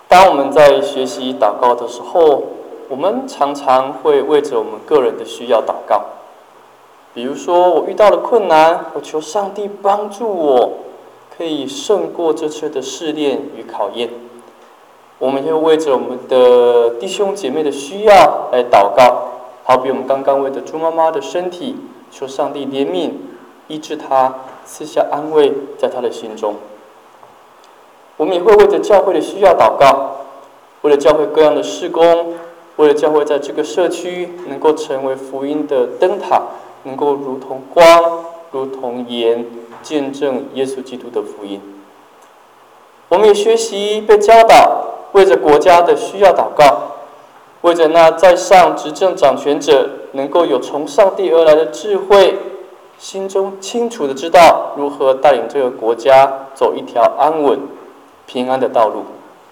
当我们在学习祷告的时候，我们常常会为着我们个人的需要祷告。比如说，我遇到了困难，我求上帝帮助我，可以胜过这次的试炼与考验。我们会为着我们的弟兄姐妹的需要来祷告，好比我们刚刚为着朱妈妈的身体，求上帝怜悯，医治她，赐下安慰在她的心中。我们也会为着教会的需要祷告，为了教会各样的事工，为了教会在这个社区能够成为福音的灯塔，能够如同光，如同盐，见证耶稣基督的福音。我们也学习被教导，为着国家的需要祷告，为着那在上执政掌权者能够有从上帝而来的智慧，心中清楚的知道如何带领这个国家走一条安稳、平安的道路。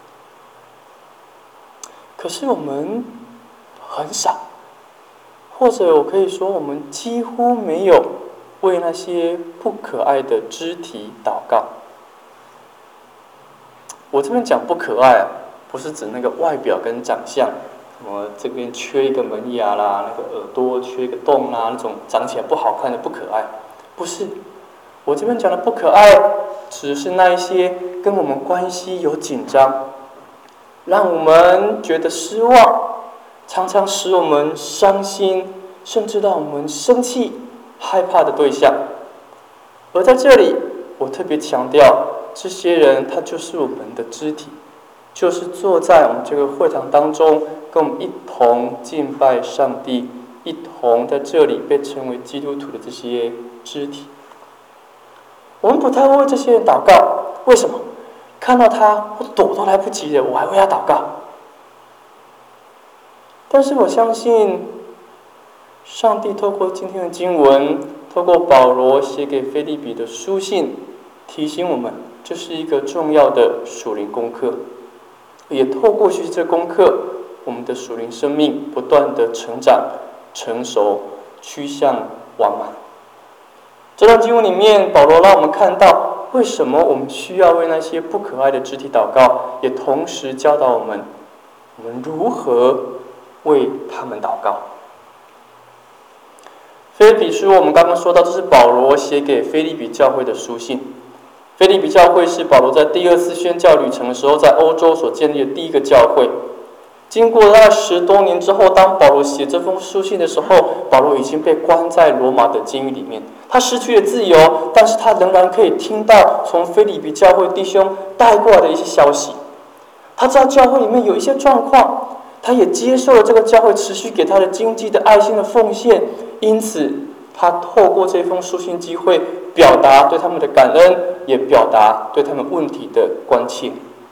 可是我们很少，或者我可以说我们几乎没有为那些不可爱的肢体祷告。我这边讲不可爱不是指那个外表跟长相，什么这边缺一个门牙啦，那个耳朵缺一个洞啦，那种长起来不好看的不可爱，不是。我这边讲的不可爱，只是那一些跟我们关系有紧张，让我们觉得失望，常常使我们伤心，甚至让我们生气、害怕的对象。而在这里，我特别强调，这些人他就是我们的肢体，就是坐在我们这个会堂当中，跟我们一同敬拜上帝，一同在这里被称为基督徒的这些肢体。我们不太会为这些人祷告，为什么？看到他，我躲都来不及了，我还为他祷告。但是我相信，上帝透过今天的经文，透过保罗写给腓立比的书信，提醒我们，这是一个重要的属灵功课。也透过学习这功课，我们的属灵生命不断的成长、成熟，趋向完满。这段经文里面，保罗让我们看到为什么我们需要为那些不可爱的肢体祷告，也同时教导我们如何为他们祷告。腓立比书我们刚刚说到，这是保罗写给腓立比教会的书信。腓立比教会是保罗在第二次宣教旅程的时候，在欧洲所建立的第一个教会。经过大概10多年之后，当保罗写这封书信的时候，保罗已经被关在罗马的监狱里面，他失去了自由，但是他仍然可以听到从腓立比教会弟兄带过来的一些消息。他知道教会里面有一些状况，他也接受了这个教会持续给他的经济的爱心的奉献，因此他透过这封书信机会，表达对他们的感恩，也表达对他们问题的关切。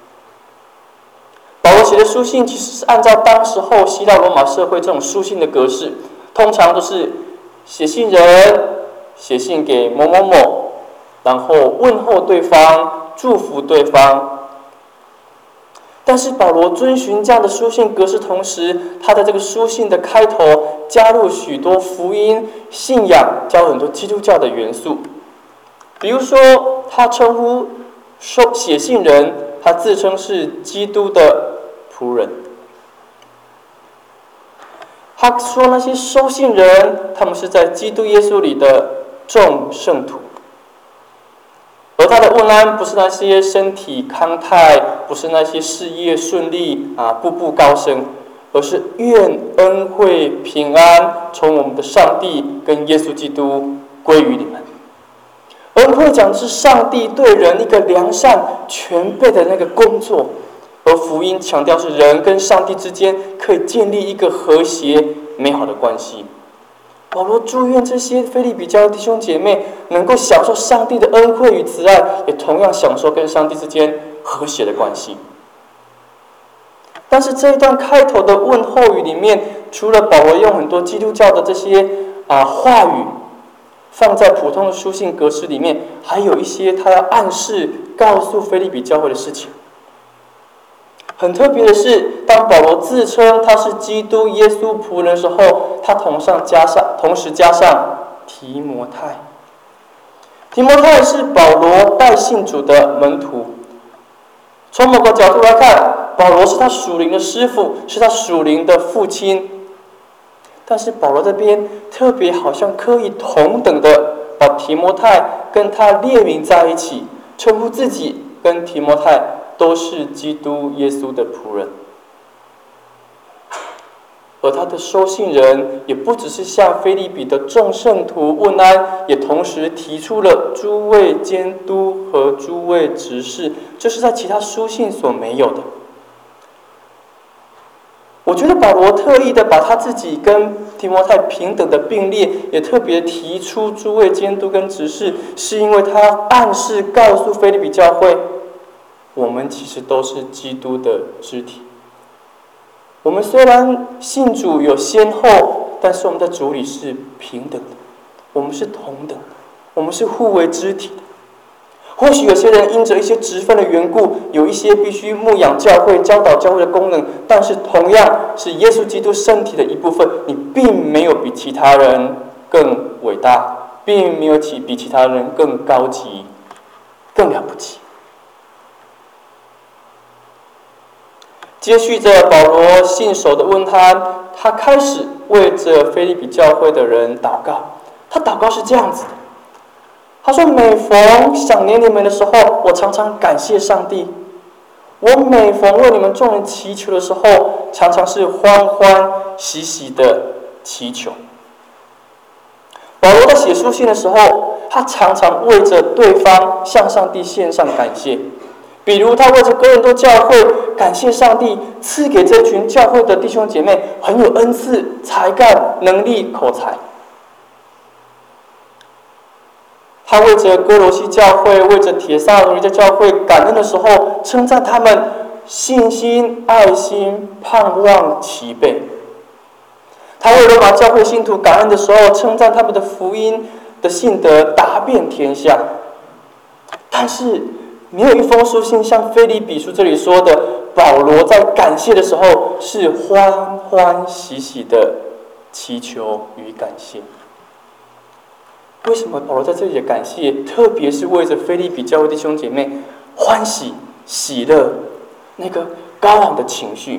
保罗写的书信其实是按照当时候希腊罗马社会这种书信的格式，通常都是写信人写信给某某某，然后问候对方，祝福对方。但是保罗遵循这样的书信格式，同时他在这个书信的开头加入许多福音、信仰，加入很多基督教的元素。比如说，他称呼写信人，他自称是基督的仆人。他说那些收信人，他们是在基督耶稣里的众圣徒。而他的问安不是那些身体康泰，不是那些事业顺利步步高升，而是愿恩惠平安从我们的上帝跟耶稣基督归于你们。恩惠讲的是上帝对人一个良善全备的那个工作，而福音强调是人跟上帝之间可以建立一个和谐美好的关系。保罗祝愿这些腓立比教会弟兄姐妹能够享受上帝的恩惠与慈爱，也同样享受跟上帝之间和谐的关系。但是这一段开头的问候语里面，除了保罗用很多基督教的这些话语放在普通的书信格式里面，还有一些他要暗示告诉腓立比教会的事情。很特别的是，当保罗自称他是基督耶稣仆人的时候，他同时加上提摩太。提摩太是保罗带信主的门徒。从某个角度来看， 保罗是他属灵的师傅，是他属灵的父亲。但是保罗这边特别好像刻意同等的把提摩太跟他列名在一起，称呼自己跟提摩太都是基督耶稣的仆人。而他的收信人也不只是向腓立比的众圣徒问安，也同时提出了诸位监督和诸位执事，这是在其他书信所没有的。我觉得保罗特意的把他自己跟提摩太平等的并列，也特别提出诸位监督跟执事，是因为他暗示告诉腓立比教会，我们其实都是基督的肢体。我们虽然信主有先后，但是我们在主里是平等的，我们是同等的，我们是互为肢体的。或许有些人因着一些职分的缘故，有一些必须牧养教会、教导教会的功能，但是同样是耶稣基督身体的一部分，你并没有比其他人更伟大，并没有比其他人更高级、更了不起。接续着保罗信手的问他开始为着腓立比教会的人祷告。他祷告是这样子的，他说：每逢想念你们的时候，我常常感谢上帝。我每逢为你们众人祈求的时候，常常是欢欢喜喜的祈求。保罗在写书信的时候，他常常为着对方向上帝献上感谢。比如他为着哥林多教会感谢上帝赐给这群教会的弟兄姐妹很有恩赐、才干、能力、口才。他为着哥罗西教会、为着帖撒罗尼迦教会感恩的时候，称赞他们信心、爱心、盼望齐备。他为罗马教会信徒感恩的时候，称赞他们的福音的信德达遍天下。但是没有一封书信像腓立比书这里说的，保罗在感谢的时候是欢欢喜喜的祈求与感谢。为什么保罗在这里的感谢，特别是为着腓立比教会弟兄姐妹欢喜喜乐那个高昂的情绪？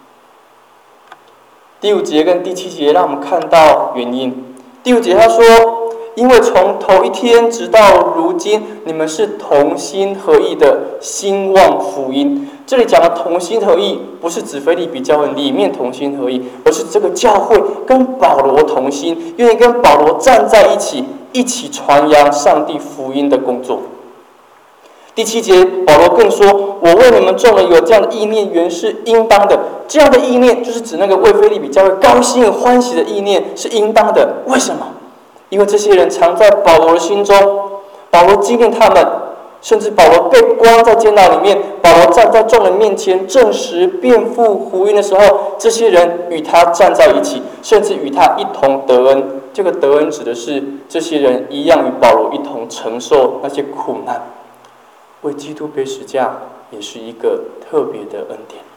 第5节跟第7节让我们看到原因。第5节他说，因为从头一天直到如今，你们是同心合意的兴旺福音。这里讲的同心合意，不是指腓立比教会里面同心合意，而是这个教会跟保罗同心，愿意跟保罗站在一起，一起传扬上帝福音的工作。第7节，保罗更说：“我为你们众人有这样的意念，原是应当的。”这样的意念，就是指那个为腓立比教会高兴欢喜的意念，是应当的。为什么？因为这些人藏在保罗的心中，保罗纪念他们，甚至保罗被关在监牢里面，保罗站在众人面前证实辩护福音的时候，这些人与他站在一起，甚至与他一同得恩。这个得恩指的是这些人一样与保罗一同承受那些苦难，为基督背十架也是一个特别的恩典。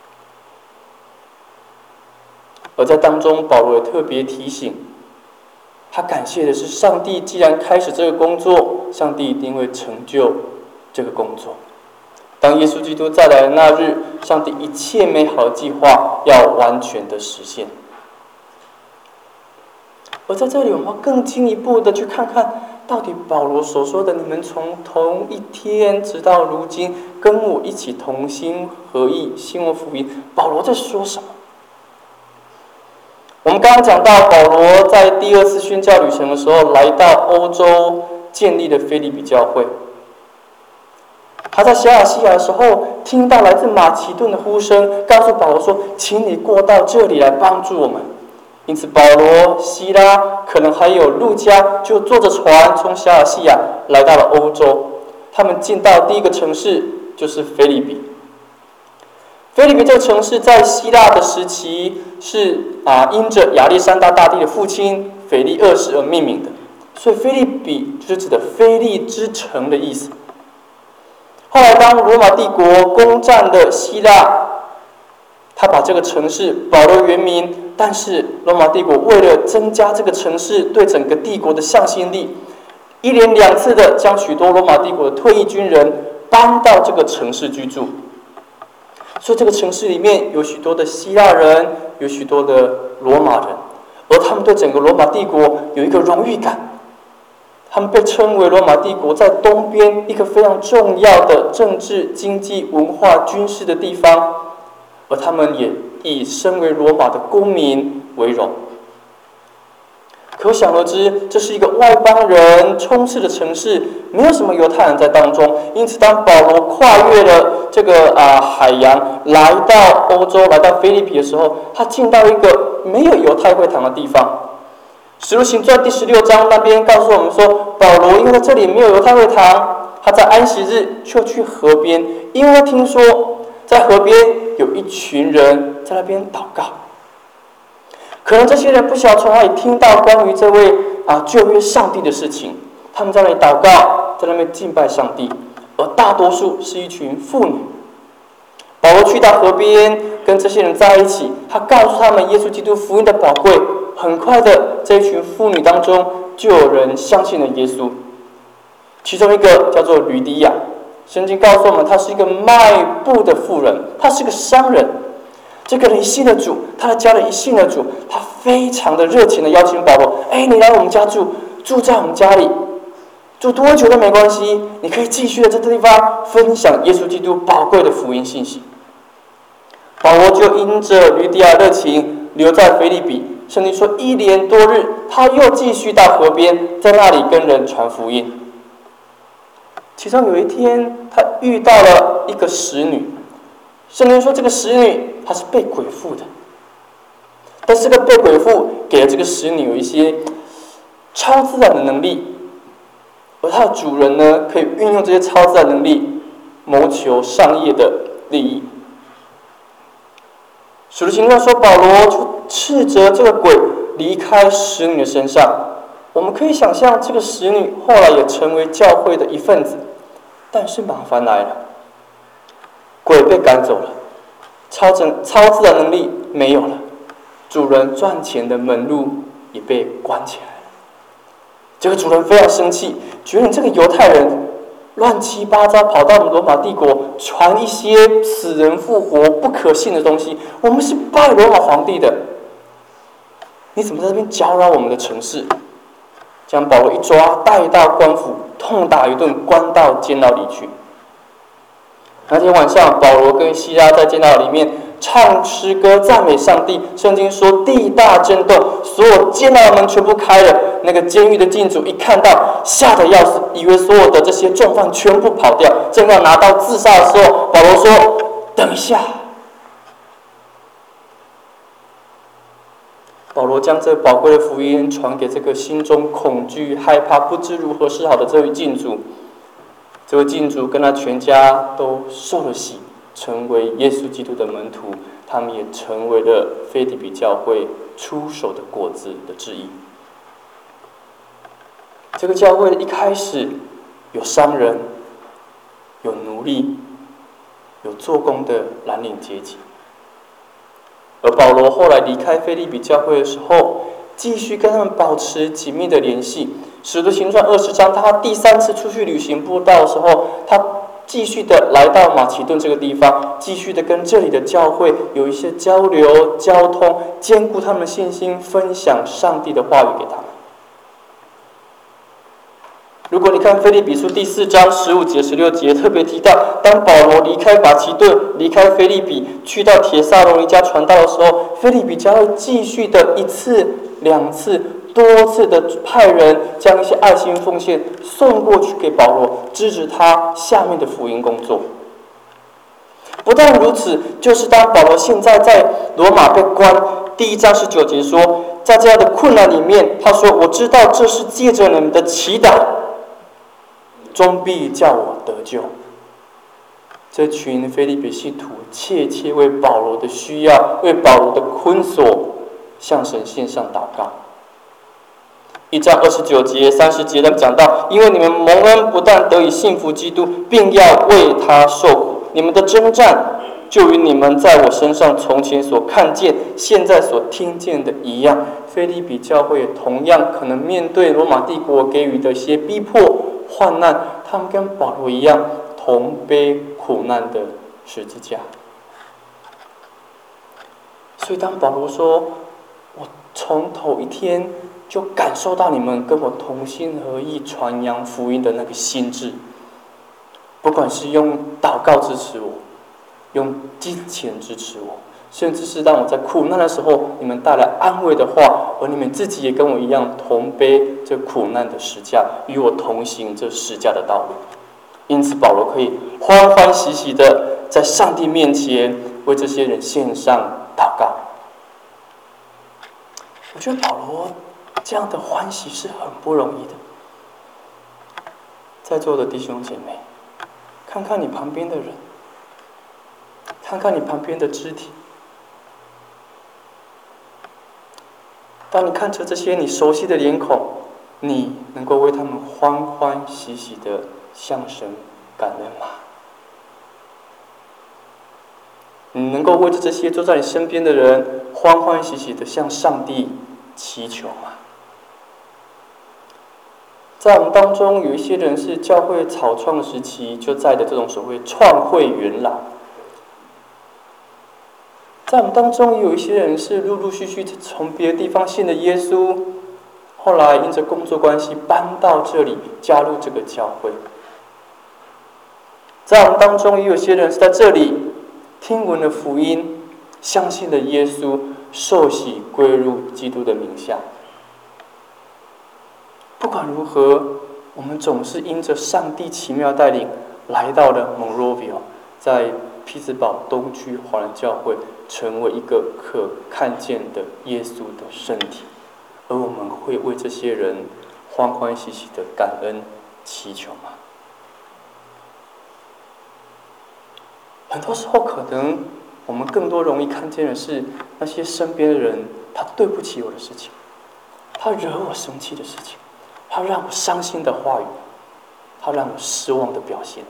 而在当中，保罗也特别提醒，他感谢的是上帝既然开始这个工作，上帝一定会成就这个工作。当耶稣基督再来的那日，上帝一切美好的计划要完全的实现。而在这里，我们要更进一步的去看看，到底保罗所说的“你们从同一天直到如今，跟我一起同心合意兴旺福音”，保罗在说什么？我们刚刚讲到，保罗在第2次宣教旅程的时候，来到欧洲建立了腓立比教会。他在小亚细亚的时候，听到来自马其顿的呼声，告诉保罗说：“请你过到这里来帮助我们。”因此，保罗、希拉，可能还有路加，就坐着船从小亚细亚来到了欧洲。他们进到第一个城市，就是腓立比。腓立比这个城市在希腊的时期是因着亚历山大大帝的父亲腓力2世而命名的，所以腓立比就是指的腓力之城的意思。后来当罗马帝国攻占了希腊，他把这个城市保留原名，但是罗马帝国为了增加这个城市对整个帝国的向心力，一连2次的将许多罗马帝国的退役军人搬到这个城市居住。 所以这个城市里面有许多的希腊人，有许多的罗马人，而他们对整个罗马帝国有一个荣誉感。他们被称为罗马帝国在东边一个非常重要的政治、经济、文化、军事的地方，而他们也以身为罗马的公民为荣。可想而知，这是一个外邦人充斥的城市，没有什么犹太人在当中。因此，当保罗跨越了这个海洋，来到欧洲，来到腓立比的时候，他进到一个没有犹太会堂的地方。使徒行传第16章那边告诉我们说，保罗因为在这里没有犹太会堂，他在安息日就去河边，因为他听说在河边有一群人在那边祷告。可能这些人不晓得从哪里听到关于这位旧约上帝的事情，他们在那里祷告，在那边敬拜上帝，而大多数是一群妇女。保罗去到河边，跟这些人在一起，他告诉他们耶稣基督福音的宝贵。很快的，这一群妇女当中就有人相信了耶稣。其中一个叫做吕底亚，圣经告诉我们，她是一个卖布的妇人，她是个商人。这个人信了主，他的家人一信了主，他非常的热情的邀请保罗：“你来我们家住，住在我们家里，住多久都没关系，你可以继续在这地方分享耶稣基督宝贵的福音信息。”保罗就因着吕底亚热情留在腓立比。圣经说，1连多日，他又继续到河边，在那里跟人传福音。其中有一天，他遇到了一个使女。圣经说，这个使女她是被鬼附的，但是这个被鬼附给了这个使女有一些超自然的能力，而她的主人呢，可以运用这些超自然能力，谋求商业的利益。使徒行传说，保罗就斥责这个鬼离开使女的身上。我们可以想象，这个使女后来也成为教会的一份子。但是麻烦来了，鬼被赶走了，超自然能力没有了，主人赚钱的门路也被关起来了。这个主人非常生气，觉得你这个犹太人乱七八糟跑到我们罗马帝国传一些死人复活不可信的东西，我们是拜罗马皇帝的，你怎么在这边搅扰我们的城市？将保罗一抓，带到官府，痛打一顿，关到监牢里去。那天晚上，保罗跟希拉在监牢里面唱诗歌赞美上帝。圣经说地大震动，所有监牢门全部开了。那个监狱的禁主一看到，吓得要死，以为所有的这些重犯全部跑掉，正要拿刀自杀的时候，保罗说：“等一下。”保罗将这宝贵的福音传给这个心中恐惧、害怕、不知如何是好的这位禁主。这位禁主跟他全家都受了洗，成为耶稣基督的门徒，他们也成为了腓立比教会出手的果子的之一。这个教会一开始有商人，有奴隶，有做工的蓝领阶级。而保罗后来离开腓立比教会的时候，继续跟他们保持紧密的联系。使徒行传20章，他第3次出去旅行布道的时候，他继续的来到马其顿这个地方，继续的跟这里的教会有一些交流、交通，兼顾他们的信心，分享上帝的话语给他们。如果你看腓立比书第4章15节、16节，特别提到，当保罗离开马其顿、离开腓立比，去到帖撒罗尼迦传道的时候，腓立比教会继续的1次、2次、多次的派人将一些爱心奉献送过去给保罗，支持他下面的福音工作。不但如此，就是当保罗现在在罗马被关，第1章19节说，在这样的困难里面，他说：“我知道这是借着你们的祈祷，终必叫我得救。”这群腓立比信徒切切为保罗的需要、为保罗的困锁向神献上祷告。1章29节、30节他们讲到，因为你们蒙恩，不但得以信服基督，并要为他受苦。你们的征战，就与你们在我身上从前所看见、现在所听见的一样。腓立比教会同样可能面对罗马帝国给予的一些逼迫、患难，他们跟保罗一样，同背苦难的十字架。 所以当保罗说，我从头一天就感受到你们跟我同心合意传扬福音的那个心志，不管是用祷告支持我，用金钱支持我，甚至是当我在苦难的时候，你们带来安慰的话，而你们自己也跟我一样同背这苦难的十架，与我同行这十架的道路。因此，保罗可以欢欢喜喜的在上帝面前为这些人献上祷告。我觉得保罗这样的欢喜是很不容易的。在座的弟兄姐妹，看看你旁边的人，看看你旁边的肢体。当你看着这些你熟悉的脸孔，你能够为他们欢欢喜喜的向神感恩吗？你能够为着这些坐在你身边的人欢欢喜喜的向上帝祈求吗？在我们当中，有一些人是教会草创时期就在的这种所谓创会元老。在我们当中，也有一些人是陆陆续续从别的地方信了耶稣，后来因着工作关系搬到这里，加入这个教会。在我们当中，也有些人是在这里听闻了福音，相信了耶稣，受洗归入基督的名下。不管如何，我们总是因着上帝奇妙带领，来到了 Monrovia， 在匹兹堡东区华人教会，成为一个可看见的耶稣的身体，而我们会为这些人欢欢喜喜的感恩祈求吗？很多时候，可能我们更多容易看见的是那些身边的人，他对不起我的事情，他惹我生气的事情，他让我伤心的话语，他让我失望的表现。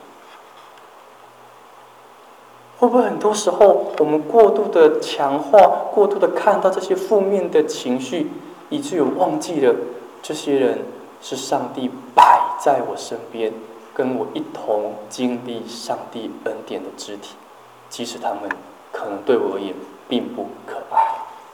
会不会很多时候我们过度的强化，过度的看到这些负面的情绪，以至于忘记了这些人是上帝摆在我身边，跟我一同经历上帝恩典的肢体，即使他们可能对我而言并不可爱。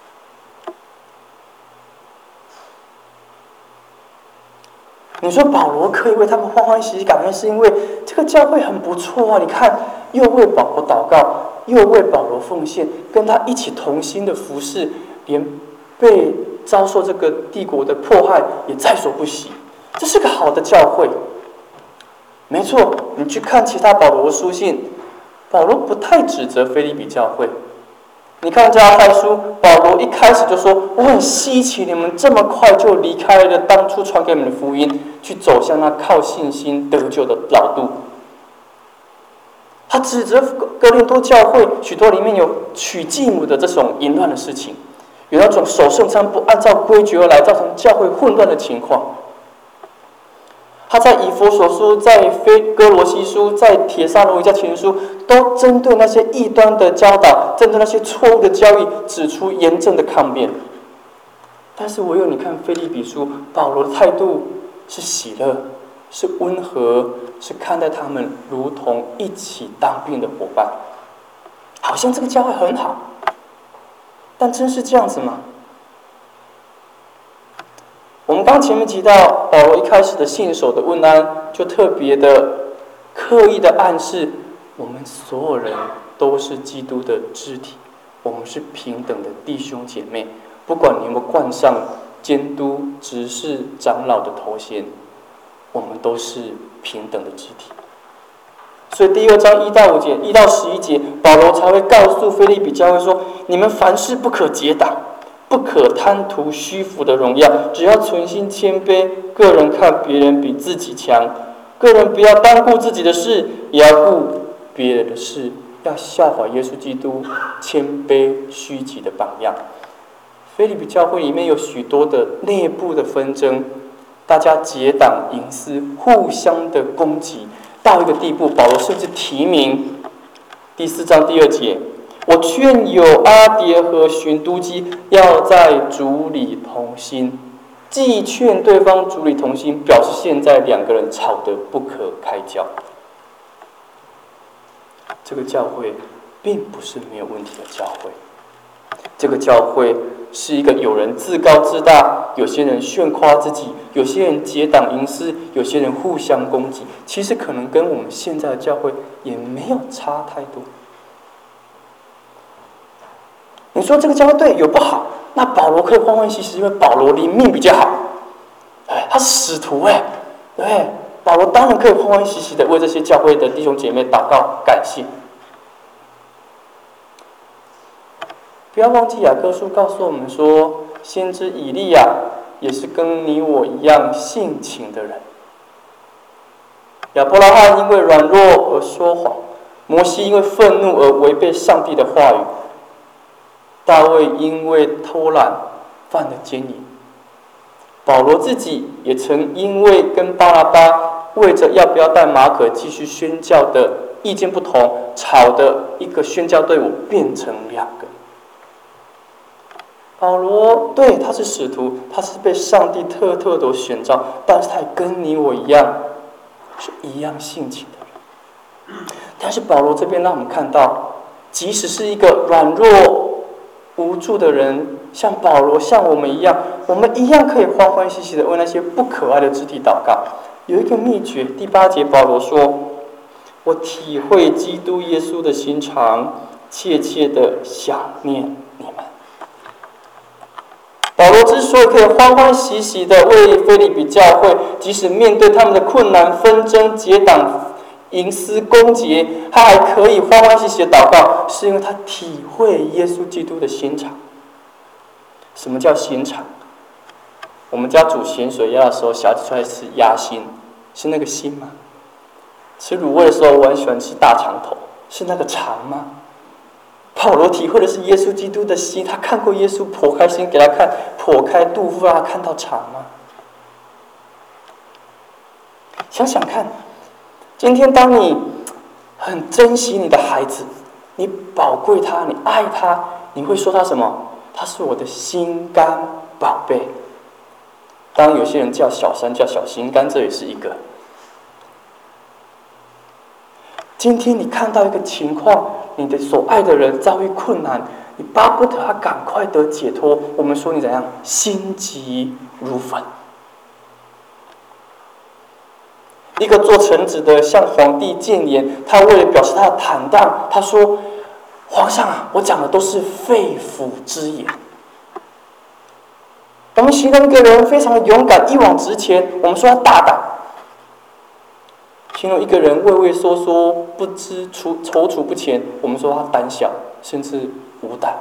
你说保罗可以为他们欢欢喜喜感恩，是因为这个教会很不错啊！你看，又为保罗祷告，又为保罗奉献，跟他一起同心的服侍，连被遭受这个帝国的迫害也在所不惜。这是个好的教会。没错，你去看其他保罗的书信，保罗不太指责腓立比教会。你看加拉太书，保罗一开始就说：“我很稀奇你们这么快就离开了当初传给你们的福音，去走向那靠信心得救的老路。”他指责哥林多教会许多里面有娶继母的这种淫乱的事情，有那种守圣餐不按照规矩而来，造成教会混乱的情况。他在以弗所书、在哥罗西书、在帖撒罗尼迦前书，都针对那些异端的教导，针对那些错误的教义，指出严正的抗辩。但是唯有你看腓立比书，保罗的态度是喜乐，是温和，是看待他们如同一起当兵的伙伴，好像这个教会很好，但真是这样子吗？我们刚前面提到，保罗一开始的信手的问安，就特别的刻意的暗示，我们所有人都是基督的肢体，我们是平等的弟兄姐妹，不管你有没有冠上监督、执事、长老的头衔，我们都是平等的肢体。所以第2章1到5节、1到11节，保罗才会告诉腓立比教会说：你们凡事不可结党，不可贪图虚浮的荣耀，只要存心谦卑，个人看别人比自己强，个人不要单顾自己的事，也要顾别人的事，要效法耶稣基督谦卑虚己的榜样。腓立比教会里面有许多的内部的纷争，大家结党营私，互相的攻击，到一个地步，保罗甚至提名第4章第2节。我劝有阿迭和寻都基要在主里同心，既劝对方主里同心，表示现在2个人吵得不可开交。这个教会并不是没有问题的教会， 这个教会是一个有人自高自大，有些人炫夸自己，有些人结党营私，有些人互相攻击。其实可能跟我们现在的教会也没有差太多。你说这个教会对有不好，那保罗可以欢欢喜喜，因为保罗灵命比较好，他是使徒对，保罗当然可以欢欢喜喜的为这些教会的弟兄姐妹祷告感谢。不要忘记雅各书告诉我们说，先知以利亚也是跟你我一样性情的人。亚伯拉罕因为软弱而说谎，摩西因为愤怒而违背上帝的话语，大卫因为偷懒犯了奸淫，保罗自己也曾因为跟巴拿巴为着要不要带马可继续宣教的意见不同，吵的一个宣教队伍变成两个。保罗对他是使徒，他是被上帝特地选召，但是他也跟你我一样是一样性情的人。但是保罗这边让我们看到，即使是一个软弱无助的人，像保罗像我们一样，我们一样可以欢欢喜喜的为那些不可爱的肢体祷告。有一个秘诀，第8节保罗说，我体会基督耶稣的心肠，切切的想念你们。保罗之所以可以欢欢喜喜的为腓立比教会，即使面对他们的困难、纷争、结党、营私、攻讦，他还可以欢欢喜喜的祷告，是因为他体会耶稣基督的心肠。什么叫心肠？我们家煮咸水鸭的时候，小孩子出来吃鸭心，是那个心吗？吃卤味的时候，我很喜欢吃大肠头，是那个肠吗？保罗体会的是耶稣基督的心，他看过耶稣剖开心给他看，剖开肚腹让他看到肠吗？想想看，今天当你很珍惜你的孩子，你宝贵他，你爱他，你会说他什么？他是我的心肝宝贝。当然有些人叫小三叫小心肝，这也是一个。今天你看到一个情况，你的所爱的人遭遇困难，你巴不得他赶快得解脱，我们说你怎样？心急如焚。一个做臣子的向皇帝谏言，他为了表示他的坦荡，他说：“皇上啊，我讲的都是肺腑之言。”我们形容一个人非常的勇敢，一往直前，我们说他大胆；形容一个人畏畏缩缩、不知踌躇不前，我们说他胆小，甚至无胆。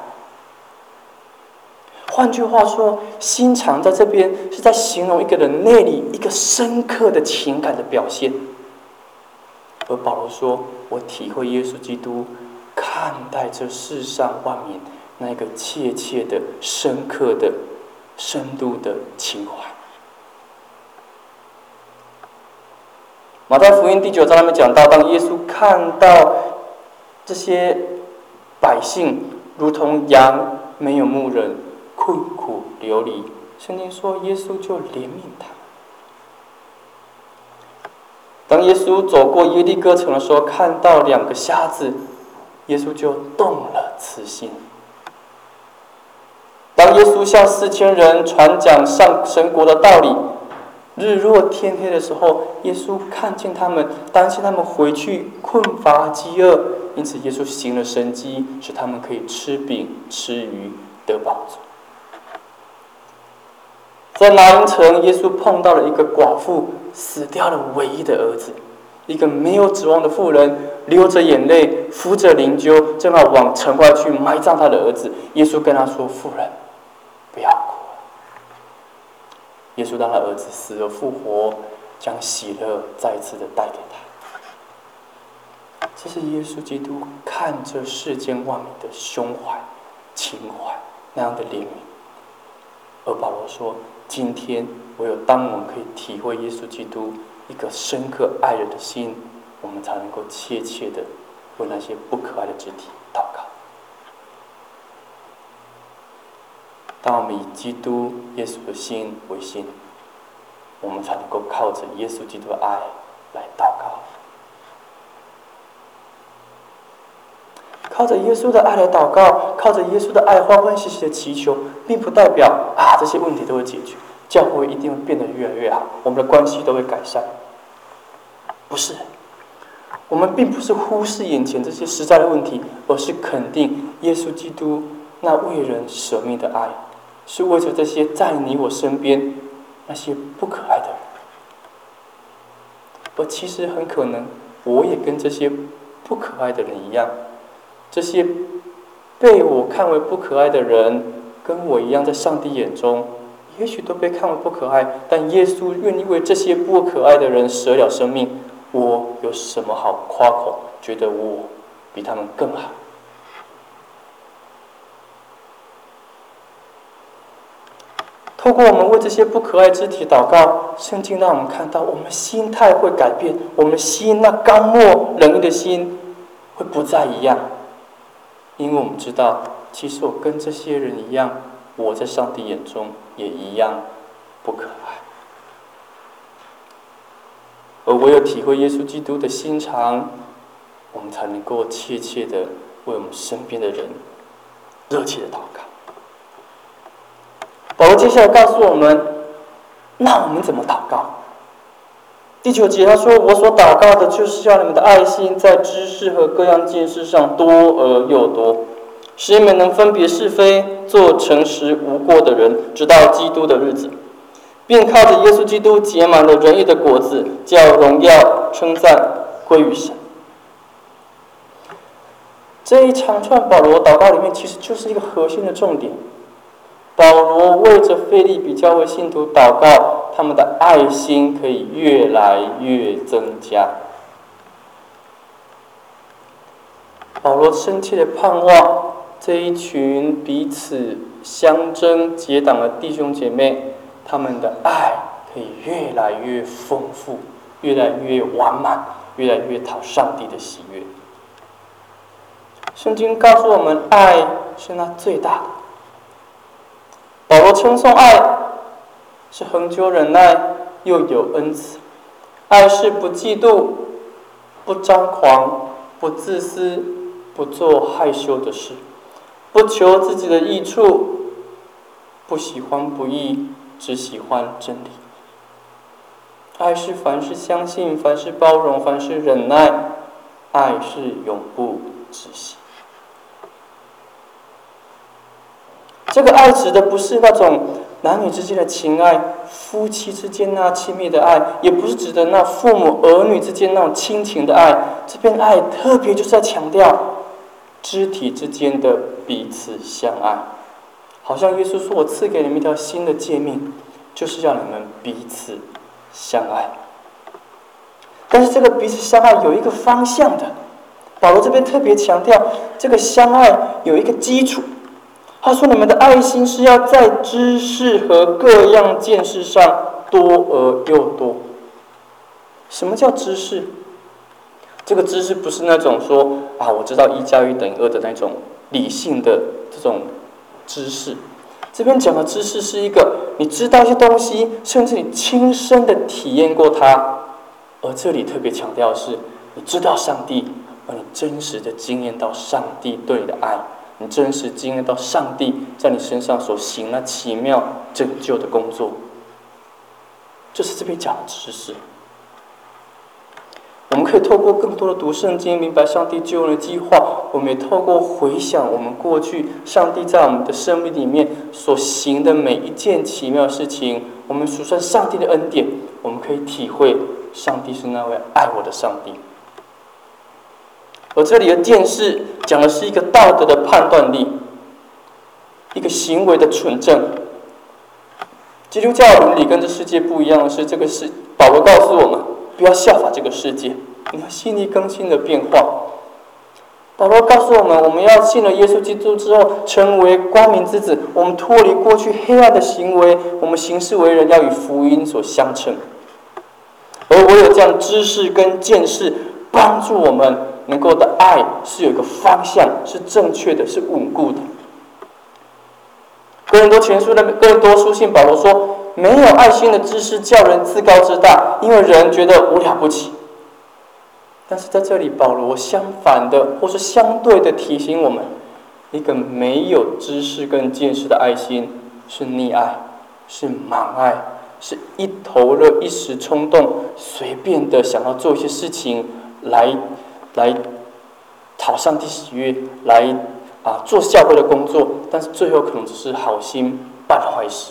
换句话说，心肠在这边是在形容一个人内里一个深刻的情感的表现。而保罗说：“我体会耶稣基督看待这世上万民那个切切的、深刻的、深度的情怀。”马太福音第9章那边讲到，当耶稣看到这些百姓如同羊没有牧人，困苦流离，圣经说耶稣就怜悯他们。当耶稣走过耶利哥城的时候，看到2个瞎子，耶稣就动了慈心。当耶稣向4000人传讲上神国的道理，日落天黑的时候，耶稣看见他们，担心他们回去困乏饥饿，因此耶稣行了神迹，使他们可以吃饼吃鱼得饱足。在拿因城，耶稣碰到了一个寡妇死掉了唯一的儿子，一个没有指望的妇人流着眼泪，扶着灵柩，正要往城外去埋葬他的儿子。耶稣跟他说：“妇人，不要哭。”耶稣让他儿子死而复活，将喜乐再次的带给他。这是耶稣基督看着世间万民的胸怀、情怀那样的怜悯。而保罗说：“今天唯有当我们可以体会耶稣基督一个深刻爱人的心，我们才能够切切的为那些不可爱的肢体祷告。当我们以基督耶稣的心为心，我们才能够靠着耶稣基督的爱来祷告。 靠着耶稣的爱来祷告，靠着耶稣的爱欢欢喜喜的祈求，并不代表这些问题都会解决，教会一定会变得越来越好，我们的关系都会改善。不是，我们并不是忽视眼前这些实在的问题，而是肯定耶稣基督那为人舍命的爱，是为着这些在你我身边那些不可爱的人。而其实很可能，我也跟这些不可爱的人一样，这些被我看为不可爱的人，跟我一样，在上帝眼中，也许都被看为不可爱，但耶稣愿意为这些不可爱的人舍了生命。我有什么好夸口，觉得我比他们更好？透过我们为这些不可爱之体祷告，圣经让我们看到，我们心态会改变，我们心那刚默仁义的心会不再一样，因为我们知道，其实我跟这些人一样，我在上帝眼中也一样不可爱。而唯有体会耶稣基督的心肠，我们才能够切切的为我们身边的人热切的祷告。保罗接下来告诉我们，那我们怎么祷告？第9节他说：“我所祷告的，就是要你们的爱心在知识和各样见识上多而又多，使你们能分别是非，做诚实无过的人，直到基督的日子，并靠着耶稣基督结满了仁义的果子，叫荣耀称赞归于神。”这一长串保罗祷告里面，其实就是一个核心的重点。保罗为着腓立比教会信徒祷告，他们的爱心可以越来越增加。保罗深切的盼望这一群彼此相争结党的弟兄姐妹，他们的爱可以越来越丰富，越来越完满，越来越讨上帝的喜悦。圣经告诉我们，爱是那最大的。保罗称颂爱是恒久忍耐，又有恩慈。爱是不嫉妒，不张狂，不自私，不做害羞的事，不求自己的益处，不喜欢不义，只喜欢真理。爱是凡事相信，凡事包容，凡事忍耐。爱是永不止息。这个爱指的不是那种男女之间的情爱，夫妻之间那亲密的爱，也不是指的那父母儿女之间那种亲情的爱。这边爱特别就是在强调肢体之间的彼此相爱，好像耶稣说：“我赐给你们一条新的诫命，就是要你们彼此相爱。”但是这个彼此相爱有一个方向的，保罗这边特别强调，这个相爱有一个基础。他说：“你们的爱心是要在知识和各样见识上多而又多。”什么叫知识？这个知识不是那种说我知道1+1=2的那种理性的这种知识。这边讲的知识是一个你知道一些东西，甚至你亲身的体验过它。而这里特别强调的是，你知道上帝，而你真实的经验到上帝对你的爱。你真实经验到上帝在你身上所行那奇妙拯救的工作，这是这边讲的知识。我们可以透过更多的读圣经，明白上帝救恩的计划。我们也透过回想我们过去上帝在我们的生命里面所行的每一件奇妙的事情，我们数算上帝的恩典，我们可以体会上帝是那位爱我的上帝。而这里的见识讲的是一个道德的判断力，一个行为的纯正。基督教伦理跟这世界不一样的是，这个是保罗告诉我们，不要效法这个世界，你们心意更新的变化。保罗告诉我们，我们要信了耶稣基督之后，成为光明之子，我们脱离过去黑暗的行为，我们行事为人要与福音所相称。而唯有这样知识跟见识，帮助我们能够的爱是有一个方向，是正确的，是稳固的。哥林多书信保罗说，没有爱心的知识叫人自高自大，因为人觉得无了不起。 但是在这里，保罗相反的，或是相对的提醒我们，一个没有知识跟见识的爱心是溺爱，是盲爱，是一头热、一时冲动、随便的想要做一些事情来讨上帝喜悦，来做教会的工作，但是最后可能只是好心办坏事。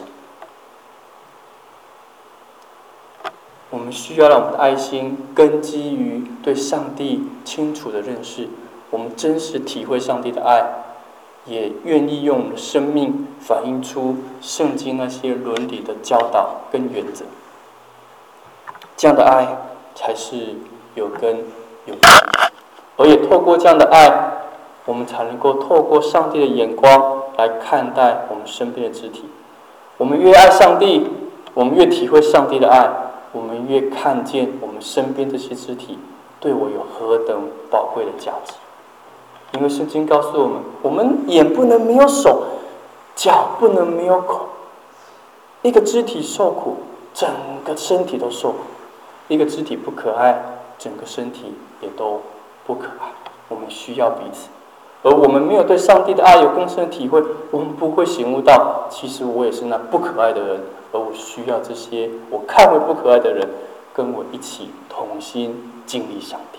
我们需要让我们的爱心根基于对上帝清楚的认识，我们真实体会上帝的爱，也愿意用我们的生命反映出圣经那些伦理的教导跟原则。这样的爱才是有根有基，而也透过这样的爱，我们才能够透过上帝的眼光来看待我们身边的肢体。我们越爱上帝，我们越体会上帝的爱，我们越看见我们身边这些肢体对我有何等宝贵的价值。因为圣经告诉我们，我们眼不能没有手，脚不能没有口。一个肢体受苦，整个身体都受苦；一个肢体不可爱，整个身体也都不可爱。我们需要彼此，而我们没有对上帝的爱有更深的体会，我们不会醒悟到，其实我也是那不可爱的人，而我需要这些我看为不可爱的人，跟我一起同心经历上帝。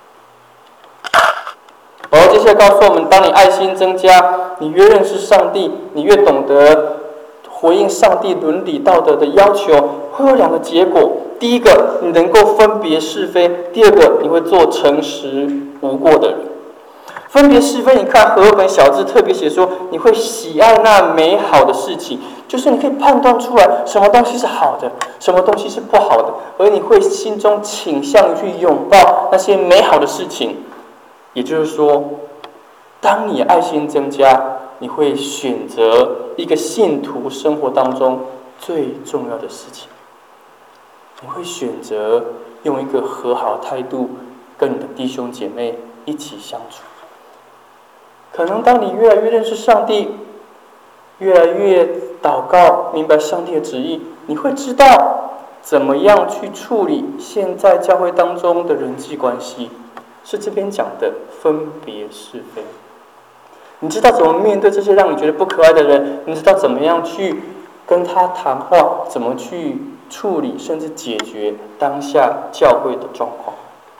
而接下来告诉我们，当你爱心增加，你越认识上帝，你越懂得回应上帝伦理道德的要求，会有两个结果。第一个，你能够分别是非；第二个，你会做诚实无过的人。分别是非，你看和合本小字特别写说，你会喜爱那美好的事情，就是你可以判断出来什么东西是好的，什么东西是不好的，而你会心中倾向于去拥抱那些美好的事情。也就是说，当你爱心增加，你会选择一个信徒生活当中最重要的事情，你会选择用一个和好的态度跟你的弟兄姐妹一起相处。可能当你越来越认识上帝，越来越祷告，明白上帝的旨意，你会知道怎么样去处理现在教会当中的人际关系，是这边讲的分别是非。你知道怎么面对这些让你觉得不可爱的人，你知道怎么样去跟他谈话，怎么去处理甚至解决当下教会的状况。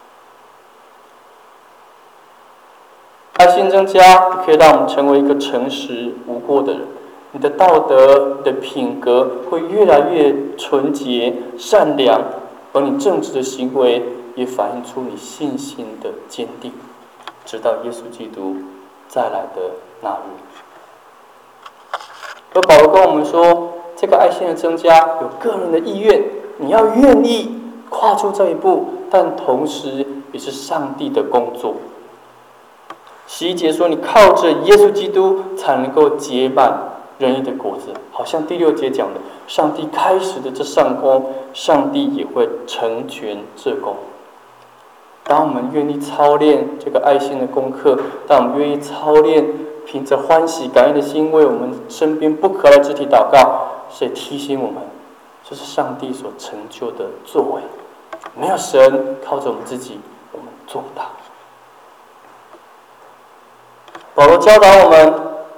爱心增加可以让我们成为一个诚实无过的人，你的道德、你的品格会越来越纯洁善良，而你正直的行为也反映出你信心的坚定，直到耶稣基督再来的那日。而保罗跟我们说，这个爱心的增加有个人的意愿，你要愿意跨出这一步，但同时也是上帝的工作。11节说，你靠着耶稣基督才能够结满仁义的果子，好像第6节讲的，上帝开始的这善功，上帝也会成全这功。当我们愿意操练这个爱心的功课，当我们愿意操练凭着欢喜感恩的心为我们身边不可爱的肢体祷告，是提醒我们，这是上帝所成就的作为，没有神靠着我们自己，我们做不到。保罗教导我们，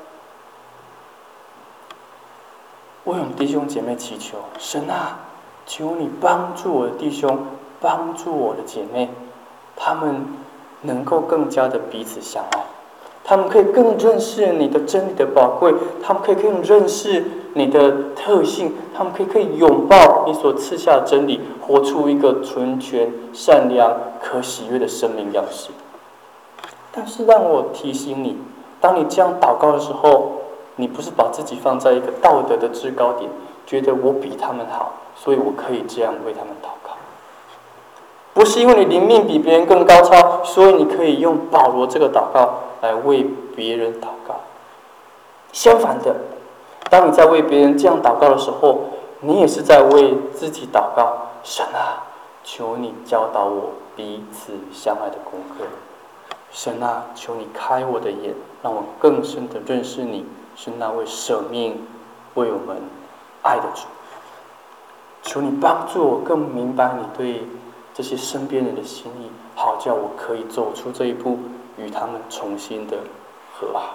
为我们弟兄姐妹祈求，神啊，求你帮助我的弟兄，帮助我的姐妹，他们能够更加的彼此相爱，他们可以更认识你的真理的宝贵，他们可以更认识你的特性，他们可以拥抱你所赐下的真理，活出一个纯全、善良、可喜悦的生命样式。但是让我提醒你，当你这样祷告的时候，你不是把自己放在一个道德的制高点，觉得我比他们好，所以我可以这样为他们祷告。不是因为你灵命比别人更高超，所以你可以用保罗这个祷告来为别人祷告。相反的，当你在为别人这样祷告的时候，你也是在为自己祷告。神啊，求你教导我彼此相爱的功课。神啊，求你开我的眼，让我更深的认识你是那位舍命为我们爱的主。求你帮助我更明白你对这些身边人的心意，好叫我可以走出这一步，与他们重新的和好。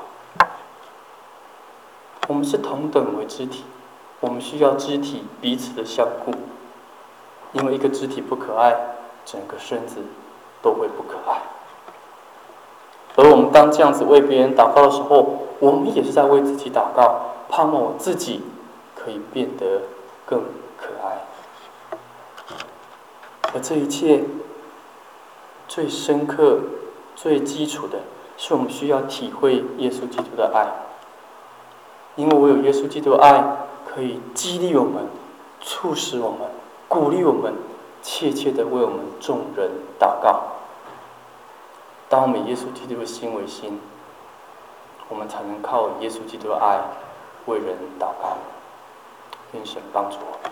我们是同等为肢体，我们需要肢体彼此的相顾，因为一个肢体不可爱，整个身子都会不可爱。而我们当这样子为别人祷告的时候，我们也是在为自己祷告，盼望我自己可以变得更可爱。而这一切最深刻、最基础的，是我们需要体会耶稣基督的爱。因为我有耶稣基督的爱，可以激励我们、促使我们、鼓励我们，切切的为我们众人祷告。当我们以耶稣基督的心为心，我们才能靠耶稣基督的爱为人祷告。愿神帮助我们。